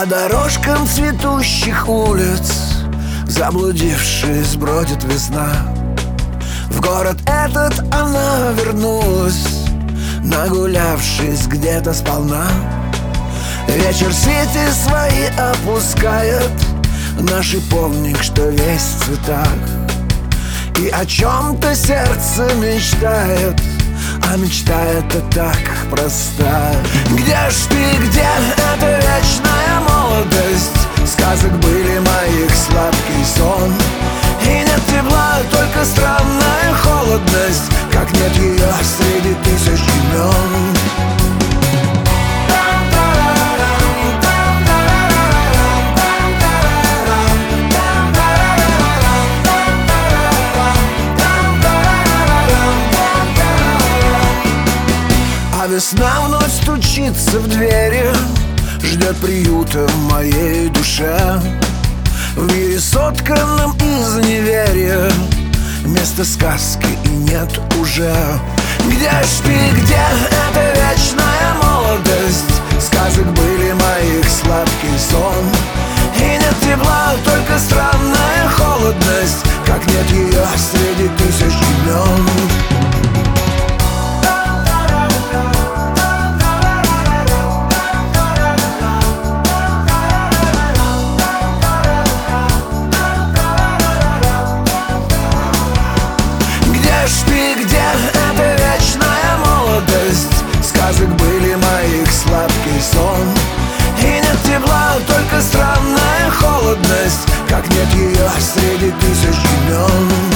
По дорожкам цветущих улиц, заблудившись, бродит весна. В город этот она вернулась, нагулявшись где-то сполна. Вечер сети свои опускает на шиповник, что весь в цветах, и о чем-то сердце мечтает, а мечта-то так проста. Где ж ты, где эта вечная молодость? Сказок были моих сладкий сон, и нет тепла, только странная холодность, как нет ее среди тысяч имен. А весна вновь стучится в двери, ждет приюта в моей душе. В мире, сотканном из неверия, места сказки и нет уже. Где ж ты, где эта вечная молодость? Сказок были моих сладкий сон, и нет тепла, только странная холодность, как нет ее среди тысяч имен. Где эта вечная молодость? Сказок были моих сладкий сон, и нет тепла, только странная холодность, как нет ее среди тысяч имен.